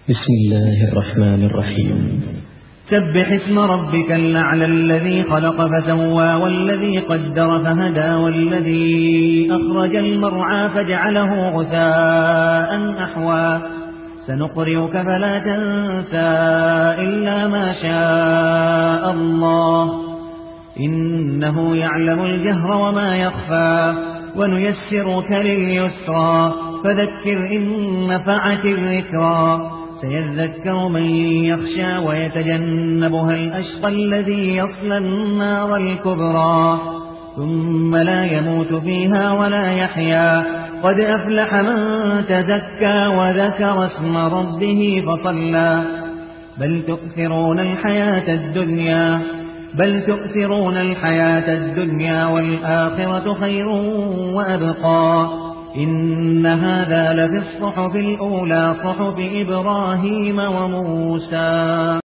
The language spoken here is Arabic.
بسم الله الرحمن الرحيم. سبح اسم ربك الأعلى الذي خلق فسوى والذي قدر فهدى والذي أخرج المرعى فجعله غثاء أحوى سنقرئك فلا تنسى إلا ما شاء الله إنه يعلم الجهر وما يخفى ونيسرك لليسرى فذكر إن نفعت الذكرى سيذكر من يخشى ويتجنبها الأشقى الذي يصلى النار الكبرى ثم لا يموت فيها ولا يحيا قد أفلح من تزكى وذكر اسم ربه فصلى بل تؤثرون الحياة الدنيا والآخرة خير وأبقى إن هذا لفي الصحف الأولى صحف إبراهيم وموسى.